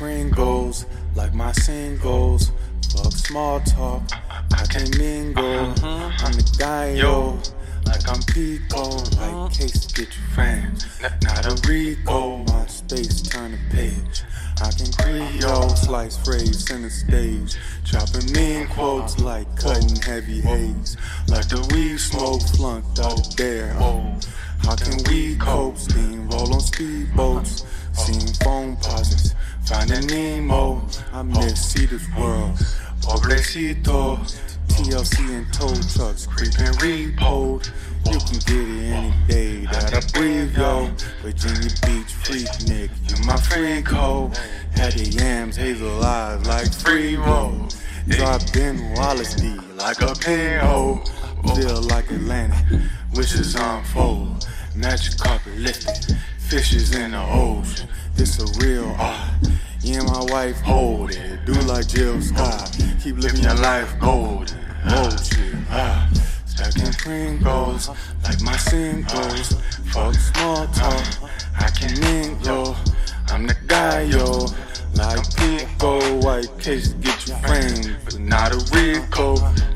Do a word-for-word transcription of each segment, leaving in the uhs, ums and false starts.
Pringles like my singles. Fuck small talk, I can mingle. I'm the guy, yo, like I'm Pico. Like case to get your friends, not a Rico. My space turn a page. I can Creole, slice phrase, center stage. Chopping mean quotes like cutting heavy haze. Like the weed smoke flunked out of there. How can we cope? Steam roll on speedboats. Seeing phone pauses, finding Nemo. I miss see this world. Pobrecito. T L C and tow trucks creeping repoed. You can get it any day that I breathe, yo. Virginia Beach freak Nick, you my friend code. Had the yams, hazel eyes like free roll. Drop in Wallace D like a pinhole. Feel like Atlantic, wishes unfold. Magic carpet lifted, fishes in the ocean. This a real art. You and my wife hold it. Do like Jill Scott. Keep living your life golden. Oh shit. Ah. Stacking Pringles like my singles. Fuck small talk. I can mingle. I'm the guy, yo. Like Pico. White case to get you framed, but not a Rico.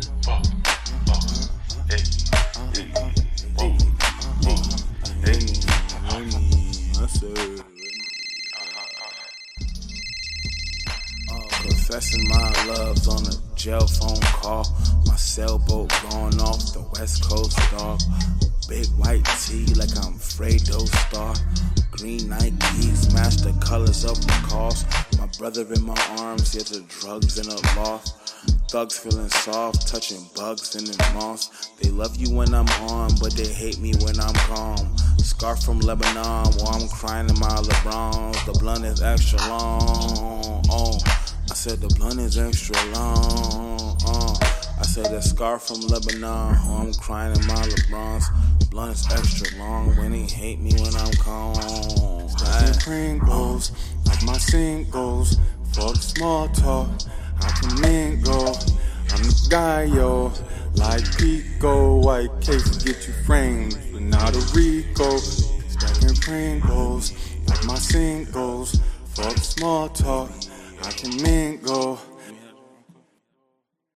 Confessing my loves on a jail phone call. My sailboat going off the west coast, dog. Big white tee like I'm Fredo Star. Green Nikes match the colors of my cars. My brother in my arms, yet the drugs in a loft. Thugs feeling soft, touching bugs in the moss. They love you when I'm on, but they hate me when I'm calm. Scarf from Lebanon, while I'm crying in my LeBrons. The blunt is extra long. Oh, I said the blunt is extra long. Uh, I said that scarf from Lebanon, while I'm crying in my LeBrons. The blunt is extra long when they hate me when I'm calm. Stacking Pringles like my singles. Fuck small talk. I can mingle. I'm the guy, yo. Like Pico, white case to get you framed, but not a Rico. Stacking Pringles like my singles. Fuck small talk. I can mingle.